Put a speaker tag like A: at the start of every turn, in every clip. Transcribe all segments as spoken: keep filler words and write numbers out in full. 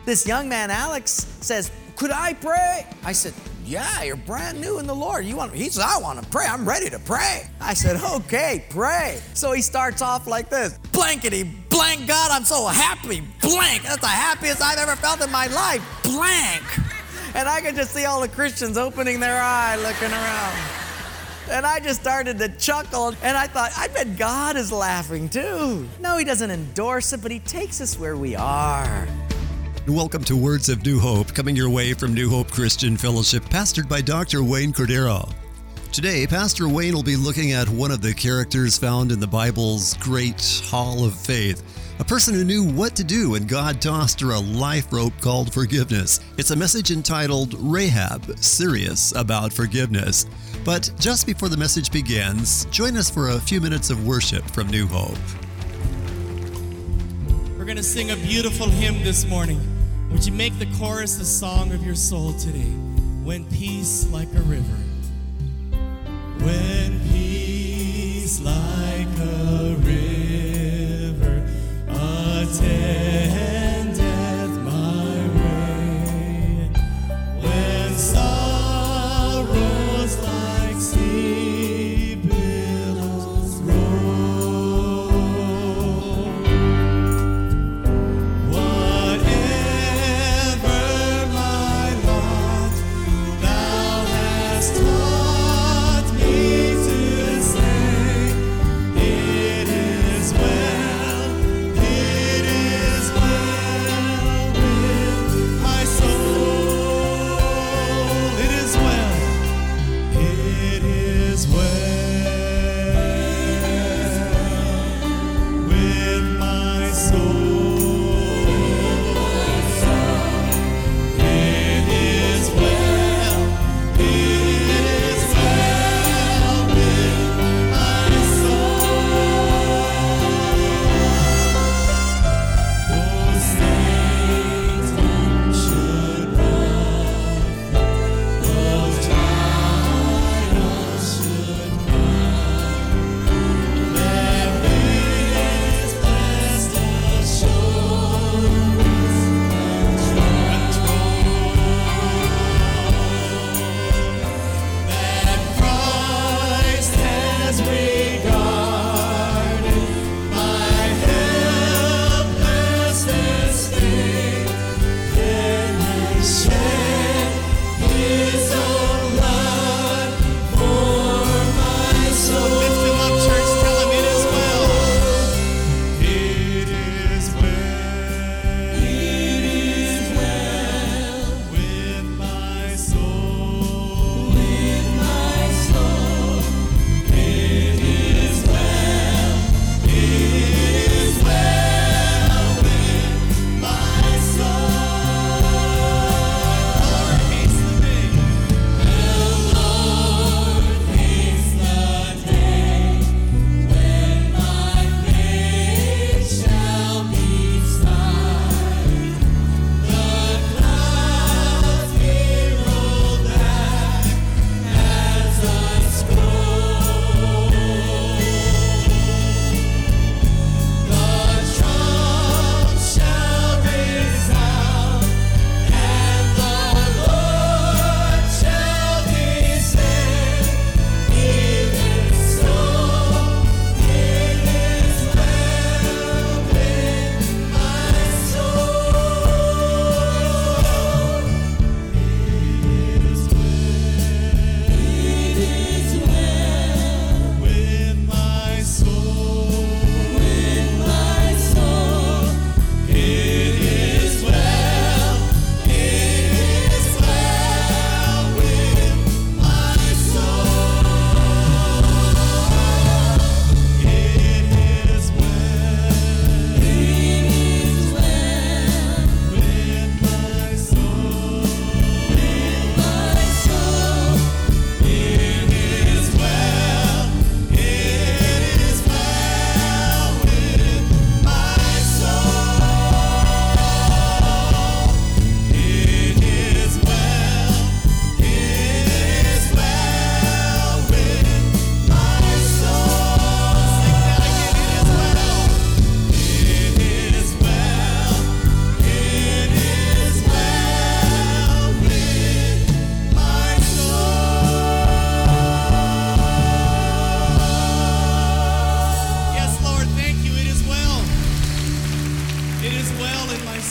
A: This young man, Alex, says, could I pray? I said, yeah, you're brand new in the Lord. You want? He says, I want to pray. I'm ready to pray. I said, okay, pray. So he starts off like this. Blankety blank, God, I'm so happy. Blank. That's the happiest I've ever felt in my life. Blank. And I could just see all the Christians opening their eye, looking around. And I just started to chuckle, and I thought, I bet God is laughing too. No, he doesn't endorse it, but he takes us where we are.
B: Welcome to Words of New Hope, coming your way from New Hope Christian Fellowship, pastored by Doctor Wayne Cordeiro. Today, Pastor Wayne will be looking at one of the characters found in the Bible's great Hall of Faith, a person who knew what to do when God tossed her a life rope called forgiveness. It's a message entitled Rahab, Serious About Forgiveness. But just before the message begins, join us for a few minutes of worship from New Hope.
C: We're going to sing a beautiful hymn this morning. Would you make the chorus the song of your soul today? When peace like a river. When peace like a river attendeth my way. When sorrows like sea billows roll. Whatever my lot, thou hast taught me to say,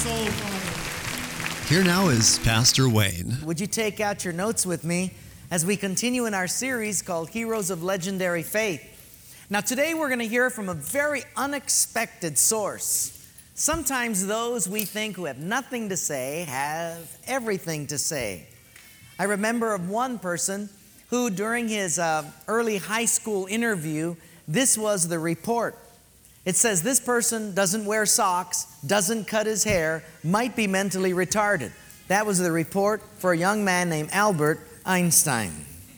C: soul, Father.
B: Here now is Pastor Wayne.
A: Would you take out your notes with me as we continue in our series called Heroes of Legendary Faith? Now today we're going to hear from a very unexpected source. Sometimes those we think who have nothing to say have everything to say. I remember of one person who during his uh, early high school interview, this was the report. It says this person doesn't wear socks, doesn't cut his hair, might be mentally retarded. That was the report for a young man named Albert Einstein.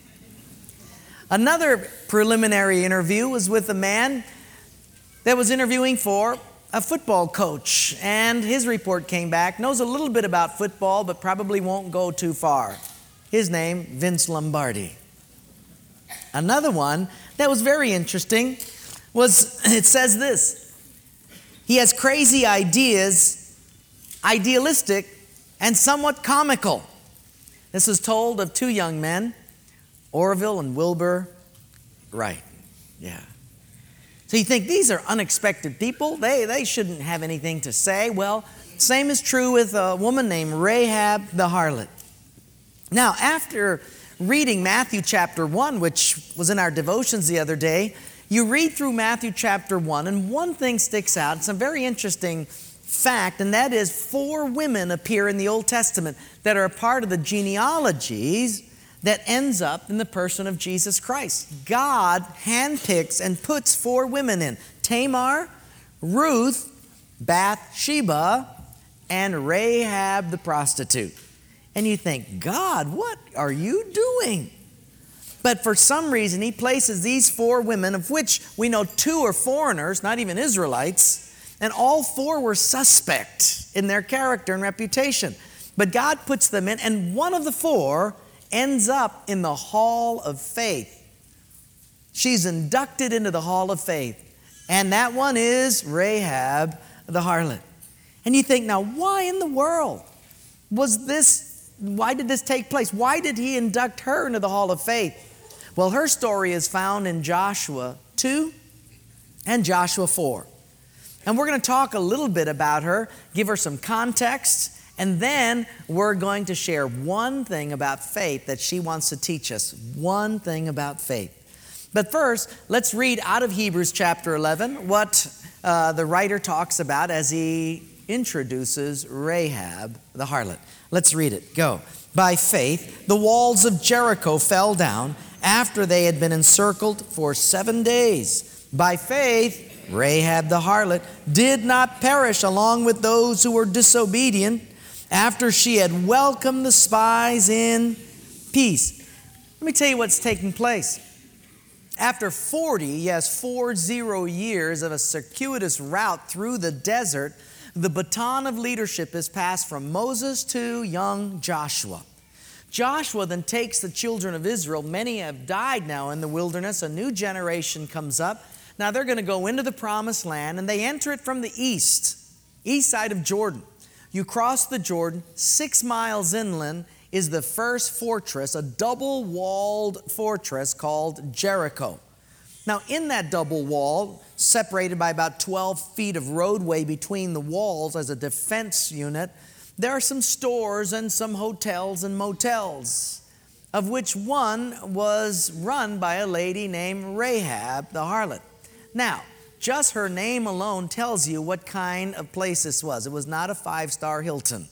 A: Another preliminary interview was with a man that was interviewing for a football coach, and his report came back, knows a little bit about football, but probably won't go too far. His name, Vince Lombardi. Another one that was very interesting was, it says this, he has crazy ideas, idealistic, and somewhat comical. This is told of two young men, Orville and Wilbur Wright. Yeah. So you think these are unexpected people? They, they shouldn't have anything to say. Well, same is true with a woman named Rahab the harlot. Now, after reading Matthew chapter one, which was in our devotions the other day, you read through Matthew chapter one, and one thing sticks out. It's a very interesting fact, and that is four women appear in the Old Testament that are a part of the genealogies that ends up in the person of Jesus Christ. God handpicks and puts four women in: Tamar, Ruth, Bathsheba, and Rahab the prostitute. And you think, God, what are you doing? But for some reason, he places these four women, of which we know two are foreigners, not even Israelites, and all four were suspect in their character and reputation. But God puts them in, and one of the four ends up in the Hall of Faith. She's inducted into the Hall of Faith. And that one is Rahab the harlot. And you think, now why in the world was this, why did this take place? Why did he induct her into the Hall of Faith? Well, her story is found in Joshua two and Joshua four. And we're going to talk a little bit about her, give her some context, and then we're going to share one thing about faith that she wants to teach us. One thing about faith. But first, let's read out of Hebrews chapter eleven what uh, the writer talks about as he introduces Rahab the harlot. Let's read it. Go. By faith, the walls of Jericho fell down after they had been encircled for seven days. By faith, Rahab the harlot did not perish along with those who were disobedient after she had welcomed the spies in peace. Let me tell you what's taking place. After forty, yes, four zero years of a circuitous route through the desert, the baton of leadership is passed from Moses to young Joshua. Joshua then takes the children of Israel. Many have died now in the wilderness. A new generation comes up. Now they're going to go into the promised land, and they enter it from the east, east side of Jordan. You cross the Jordan, six miles inland is the first fortress, a double-walled fortress called Jericho. Now in that double wall, separated by about twelve feet of roadway between the walls as a defense unit, there are some stores and some hotels and motels, of which one was run by a lady named Rahab the harlot. Now, just her name alone tells you what kind of place this was. It was not a five-star Hilton.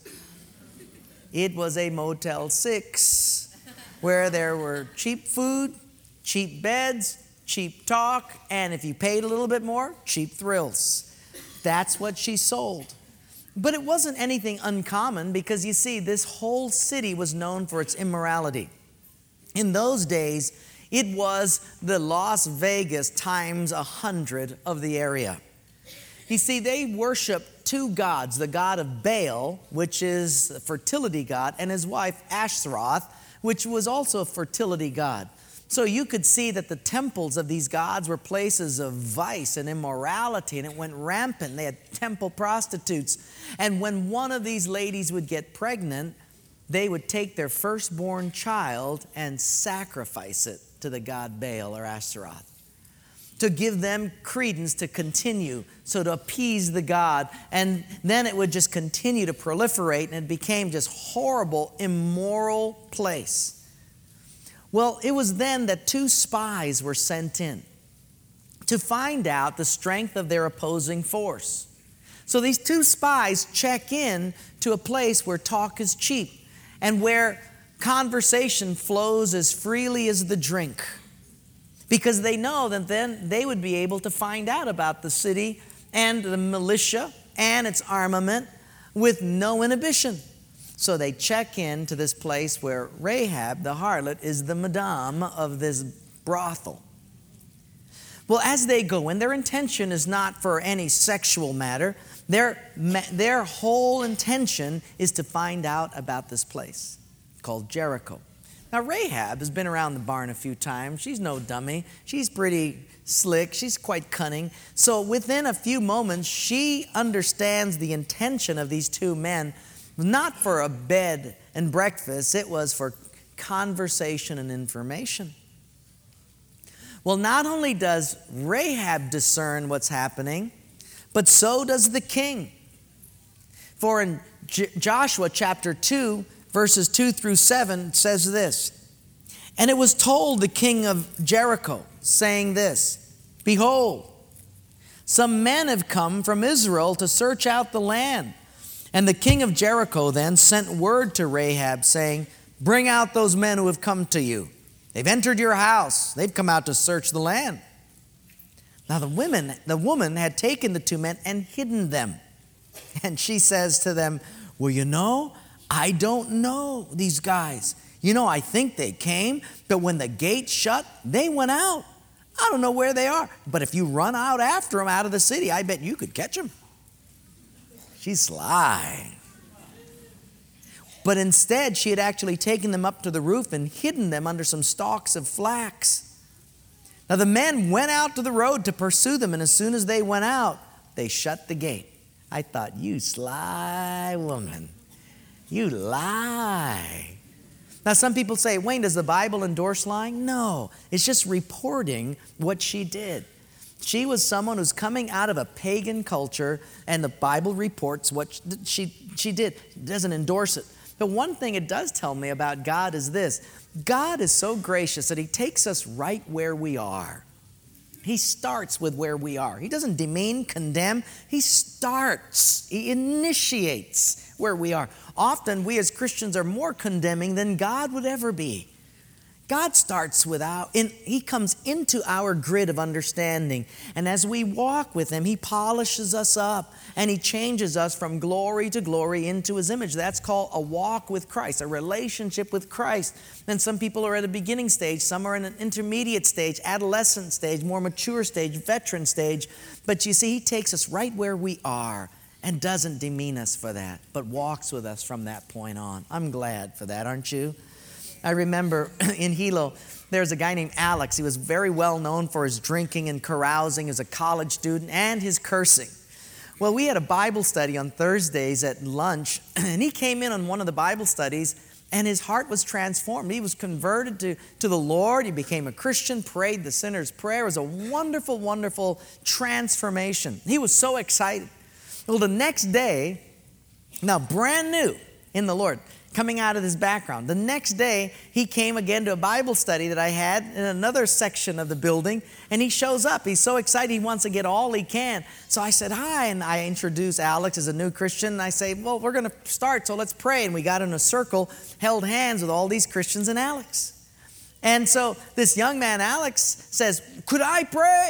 A: It was a Motel six, where there were cheap food, cheap beds, cheap talk, and if you paid a little bit more, cheap thrills. That's what she sold. But it wasn't anything uncommon, because you see, this whole city was known for its immorality. In those days, it was the Las Vegas times a hundred of the area. You see, they worship two gods, the god of Baal, which is a fertility god, and his wife Ashtaroth, which was also a fertility god. So you could see that the temples of these gods were places of vice and immorality, and it went rampant. They had temple prostitutes. And when one of these ladies would get pregnant, they would take their firstborn child and sacrifice it to the god Baal or Ashtaroth. to give them credence to continue, so to appease the god. And then it would just continue to proliferate, and it became just horrible, immoral place. Well, it was then that two spies were sent in to find out the strength of their opposing force. So these two spies check in to a place where talk is cheap and where conversation flows as freely as the drink, because they know that then they would be able to find out about the city and the militia and its armament with no inhibition. So they check in to this place where Rahab, the harlot, is the madame of this brothel. Well, as they go in, their intention is not for any sexual matter. Their, their whole intention is to find out about this place called Jericho. Now, Rahab has been around the barn a few times. She's no dummy. She's pretty slick. She's quite cunning. So within a few moments, she understands the intention of these two men, not for a bed and breakfast. It was for conversation and information. Well, not only does Rahab discern what's happening, but so does the king. For in J- Joshua chapter two, verses two through seven, it says this, "And it was told the king of Jericho, saying this, Behold, some men have come from Israel to search out the land. And the king of Jericho then sent word to Rahab, saying, Bring out those men who have come to you. They've entered your house. They've come out to search the land." Now the women, the woman had taken the two men and hidden them. And she says to them, "Well, you know, I don't know these guys. You know, I think they came, but when the gate shut, they went out. I don't know where they are. But if you run out after them out of the city, I bet you could catch them." She's sly. But instead, she had actually taken them up to the roof and hidden them under some stalks of flax. Now the men went out to the road to pursue them, and as soon as they went out, they shut the gate. I thought, you sly woman. You lie. Now some people say, Wayne, does the Bible endorse lying? No, it's just reporting what she did. She was someone who's coming out of a pagan culture, and the Bible reports what she, she did. It doesn't endorse it. But one thing it does tell me about God is this. God is so gracious that He takes us right where we are. He starts with where we are. He doesn't demean, condemn. He starts. He initiates where we are. Often we as Christians are more condemning than God would ever be. God starts without, in, He comes into our grid of understanding. And as we walk with Him, He polishes us up and He changes us from glory to glory into His image. That's called a walk with Christ, a relationship with Christ. And some people are at a beginning stage, some are in an intermediate stage, adolescent stage, more mature stage, veteran stage. But you see, He takes us right where we are and doesn't demean us for that, but walks with us from that point on. I'm glad for that, aren't you? I remember in Hilo, there's a guy named Alex. He was very well known for his drinking and carousing as a college student and his cursing. Well, we had a Bible study on Thursdays at lunch, and he came in on one of the Bible studies, and his heart was transformed. He was converted to, to the Lord. He became a Christian, prayed the sinner's prayer. It was a wonderful, wonderful transformation. He was so excited. Well, the next day, now brand new in the Lord, coming out of his background. The next day, he came again to a Bible study that I had in another section of the building, and he shows up. He's so excited, he wants to get all he can. So I said, hi, and I introduced Alex as a new Christian, and I say, well, we're going to start, so let's pray. And we got in a circle, held hands with all these Christians and Alex. And so this young man, Alex, says, could I pray?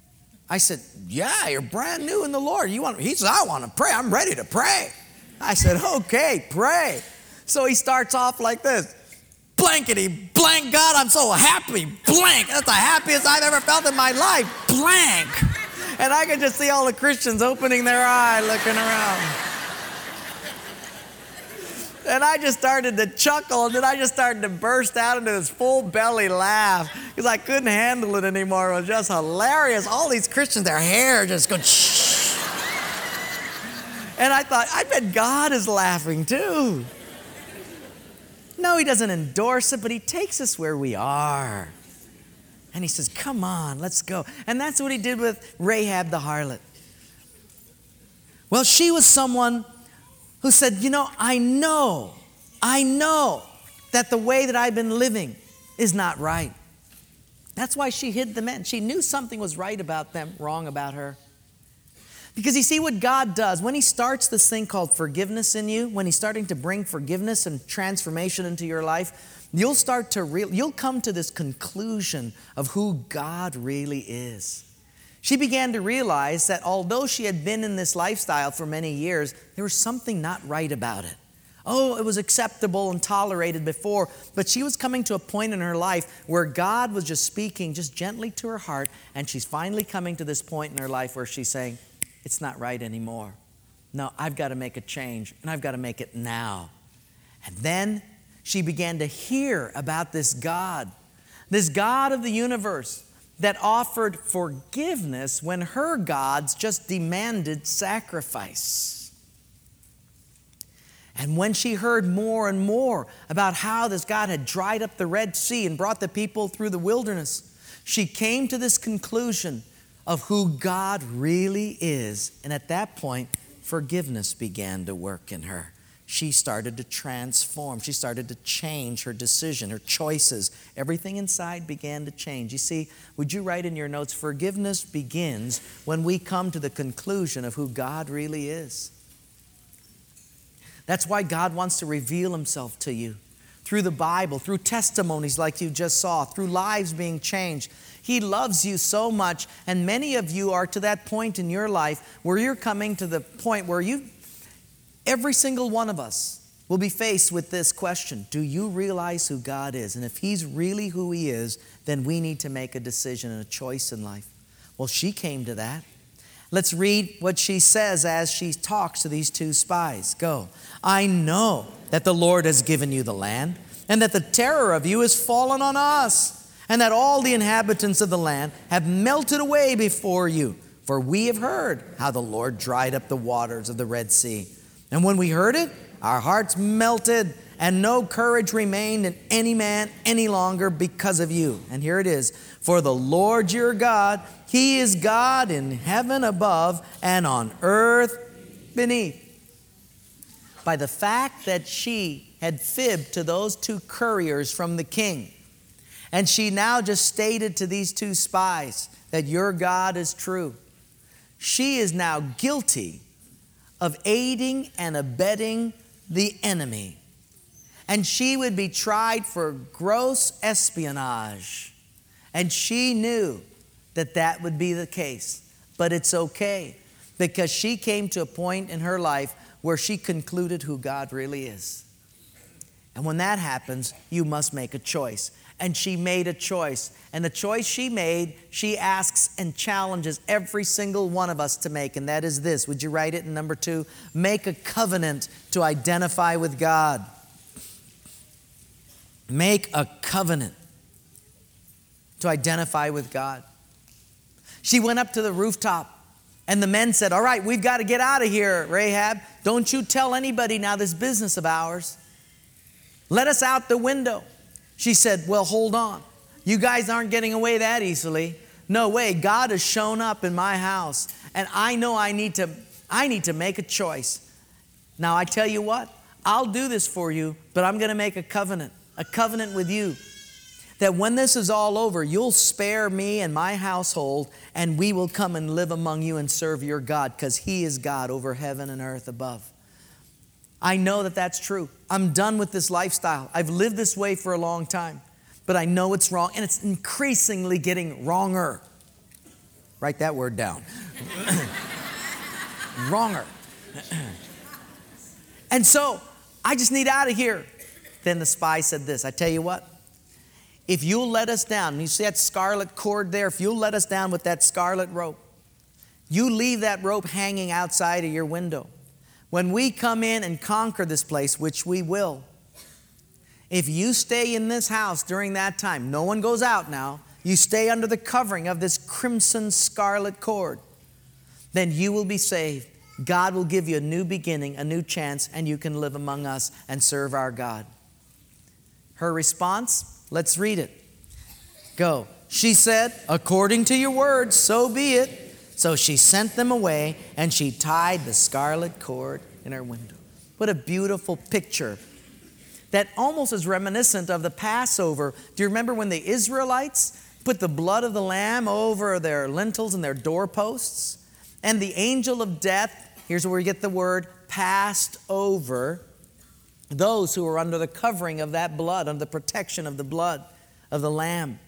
A: I said, yeah, you're brand new in the Lord. You want? He says, I want to pray. I'm ready to pray. I said, okay, pray. So he starts off like this, blankety blank, God, I'm so happy, blank. That's the happiest I've ever felt in my life, blank. And I could just see all the Christians opening their eye, looking around. And I just started to chuckle, and then I just started to burst out into this full belly laugh because I couldn't handle it anymore. It was just hilarious. All these Christians, their hair just goes shh. And I thought, I bet God is laughing too. No, He doesn't endorse it, but He takes us where we are. And he says, come on, let's go. And that's what he did with Rahab the harlot. Well, she was someone who said, you know, I know, I know that the way that I've been living is not right. That's why she hid the men. She knew something was right about them, wrong about her. Because you see what God does, when he starts this thing called forgiveness in you, when he's starting to bring forgiveness and transformation into your life, you'll start to real, you'll come to this conclusion of who God really is. She began to realize that although she had been in this lifestyle for many years, there was something not right about it. Oh, it was acceptable and tolerated before, but she was coming to a point in her life where God was just speaking just gently to her heart, and she's finally coming to this point in her life where she's saying, it's not right anymore. No, I've got to make a change, and I've got to make it now. And then she began to hear about this God, this God of the universe that offered forgiveness when her gods just demanded sacrifice. And when she heard more and more about how this God had dried up the Red Sea and brought the people through the wilderness, she came to this conclusion of who God really is. And at that point, forgiveness began to work in her. She started to transform. She started to change her decision, her choices. Everything inside began to change. You see, would you write in your notes, forgiveness begins when we come to the conclusion of who God really is. That's why God wants to reveal himself to you through the Bible, through testimonies like you just saw, through lives being changed. He loves you so much, and many of you are to that point in your life where you're coming to the point where you, every single one of us will be faced with this question. Do you realize who God is? And if he's really who he is, then we need to make a decision and a choice in life. Well, she came to that. Let's read what she says as she talks to these two spies. Go. I know that the Lord has given you the land, and that the terror of you has fallen on us, and that all the inhabitants of the land have melted away before you. For we have heard how the Lord dried up the waters of the Red Sea. And when we heard it, our hearts melted, and no courage remained in any man any longer because of you. And here it is. For the Lord your God, he is God in heaven above and on earth beneath. By the fact that she had fibbed to those two couriers from the king, and she now just stated to these two spies that your God is true, she is now guilty of aiding and abetting the enemy. And she would be tried for gross espionage. And she knew that that would be the case. But it's okay, because she came to a point in her life where she concluded who God really is. And when that happens, you must make a choice. And she made a choice. And the choice she made, she asks and challenges every single one of us to make. And that is this. Would you write it in number two? Make a covenant to identify with God. Make a covenant to identify with God. She went up to the rooftop, and the men said, all right, we've got to get out of here, Rahab. Don't you tell anybody now this business of ours. Let us out the window. She said, well, hold on. You guys aren't getting away that easily. No way. God has shown up in my house, and I know I need to, I need to make a choice. Now, I tell you what, I'll do this for you, but I'm going to make a covenant, a covenant with you, that when this is all over, you'll spare me and my household, and we will come and live among you and serve your God, because he is God over heaven and earth above. I know that that's true. I'm done with this lifestyle. I've lived this way for a long time, but I know it's wrong, and it's increasingly getting wronger. Write that word down. Wronger. And so, I just need out of here. Then the spy said this, I tell you what, if you'll let us down, and you see that scarlet cord there, if you'll let us down with that scarlet rope, you leave that rope hanging outside of your window. When we come in and conquer this place, which we will, if you stay in this house during that time, no one goes out now, you stay under the covering of this crimson scarlet cord, then you will be saved. God will give you a new beginning, a new chance, and you can live among us and serve our God. Her response, let's read it. Go. She said, according to your word, so be it. So she sent them away, and she tied the scarlet cord in her window. What a beautiful picture. That almost is reminiscent of the Passover. Do you remember when the Israelites put the blood of the lamb over their lintels and their doorposts? And the angel of death, here's where we get the word, passed over those who were under the covering of that blood, under the protection of the blood of the lamb.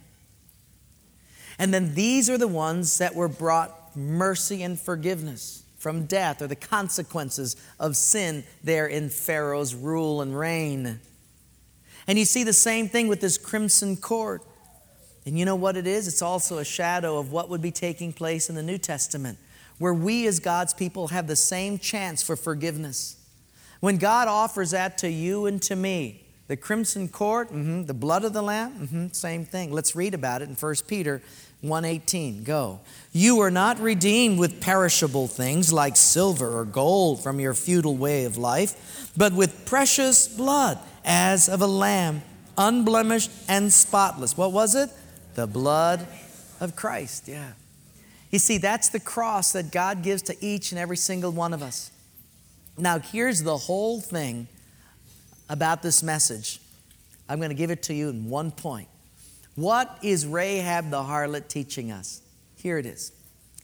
A: And then these are the ones that were brought mercy and forgiveness from death, or the consequences of sin there in Pharaoh's rule and reign. And you see the same thing with this crimson cord. And you know what it is? It's also a shadow of what would be taking place in the New Testament, where we as God's people have the same chance for forgiveness. When God offers that to you and to me, the crimson cord, mm-hmm, the blood of the Lamb, mm-hmm, same thing. Let's read about it in First Peter one eighteen. Go. You are not redeemed with perishable things like silver or gold from your futile way of life, but with precious blood as of a lamb, unblemished and spotless. What was it? The blood of Christ. Yeah. You see, that's the cross that God gives to each and every single one of us. Now, here's the whole thing about this message. I'm going to give it to you in one point. What is Rahab the harlot teaching us? Here it is.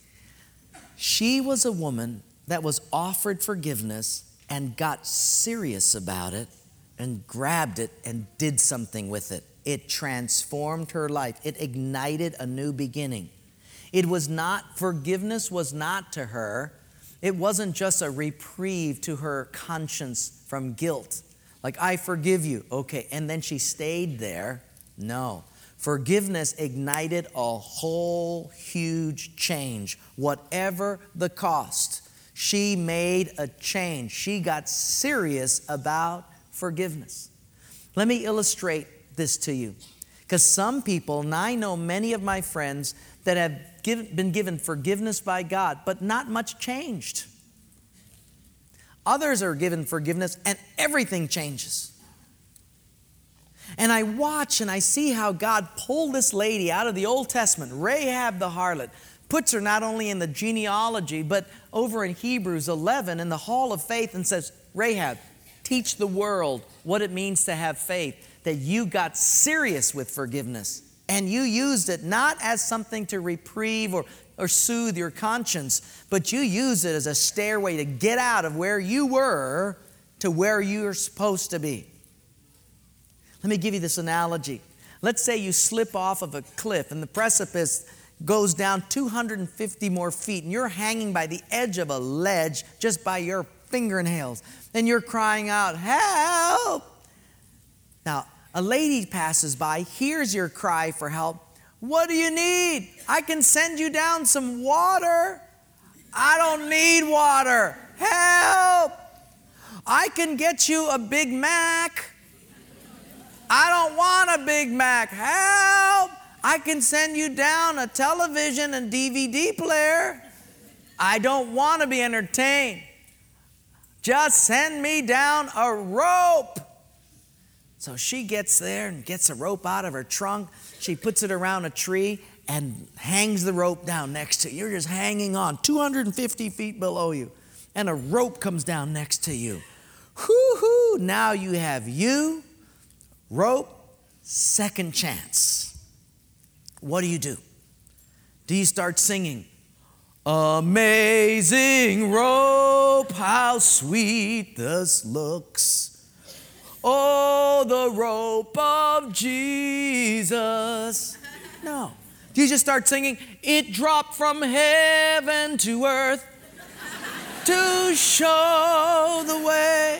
A: She was a woman that was offered forgiveness and got serious about it and grabbed it and did something with it. It transformed her life. It ignited a new beginning. It was not, forgiveness was not to her, it wasn't just a reprieve to her conscience from guilt. Like, I forgive you. Okay, and then she stayed there. No. Forgiveness ignited a whole huge change. Whatever the cost, she made a change. She got serious about forgiveness. Let me illustrate this to you. Because some people, and I know many of my friends that have given, been given forgiveness by God, but not much changed. Others are given forgiveness and everything changes. And I watch and I see how God pulled this lady out of the Old Testament, Rahab the harlot, puts her not only in the genealogy, but over in Hebrews eleven in the hall of faith, and says, Rahab, teach the world what it means to have faith, that you got serious with forgiveness. And you used it not as something to reprieve or, or soothe your conscience, but you used it as a stairway to get out of where you were to where you're supposed to be. Let me give you this analogy. Let's say you slip off of a cliff and the precipice goes down two hundred fifty more feet, and you're hanging by the edge of a ledge just by your fingernails, and you're crying out, help! Now, a lady passes by, hears your cry for help. What do you need? I can send you down some water. I don't need water. Help! I can get you a Big Mac. I don't want a Big Mac. Help! I can send you down a television and D V D player. I don't want to be entertained. Just send me down a rope. So she gets there and gets a rope out of her trunk. She puts it around a tree and hangs the rope down next to you. You're just hanging on two hundred fifty feet below you. And a rope comes down next to you. Whoo-hoo! Now you have you, rope, second chance. What do you do? Do you start singing, amazing rope, how sweet this looks. Oh, the rope of Jesus. No. Do you just start singing, it dropped from heaven to earth to show the way?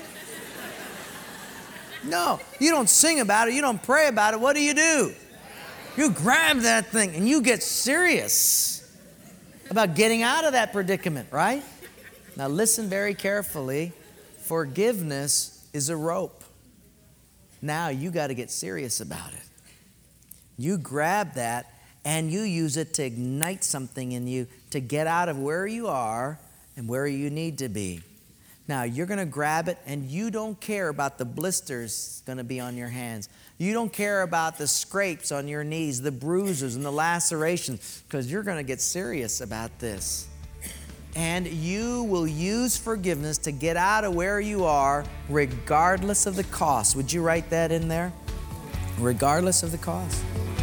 A: No, you don't sing about it. You don't pray about it. What do you do? You grab that thing and you get serious about getting out of that predicament, right? Now listen very carefully. Forgiveness is a rope. Now you got to get serious about it. You grab that and you use it to ignite something in you to get out of where you are and where you need to be. Now, you're going to grab it, and you don't care about the blisters going to be on your hands. You don't care about the scrapes on your knees, the bruises and the lacerations, because you're going to get serious about this. And you will use forgiveness to get out of where you are regardless of the cost. Would you write that in there? Regardless of the cost.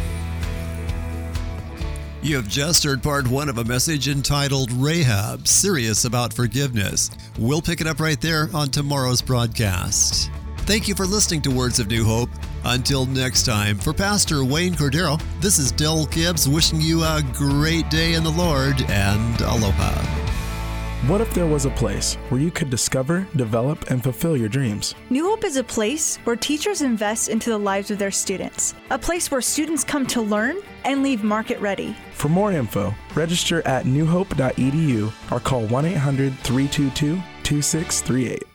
B: You have just heard part one of a message entitled Rahab, Serious About Forgiveness. We'll pick it up right there on tomorrow's broadcast. Thank you for listening to Words of New Hope. Until next time, for Pastor Wayne Cordero, this is Del Gibbs wishing you a great day in the Lord, and aloha.
D: What if there was a place where you could discover, develop, and fulfill your dreams?
E: New Hope is a place where teachers invest into the lives of their students. A place where students come to learn and leave market ready.
D: For more info, register at new hope dot e d u or call one eight hundred, three two two, two six three eight.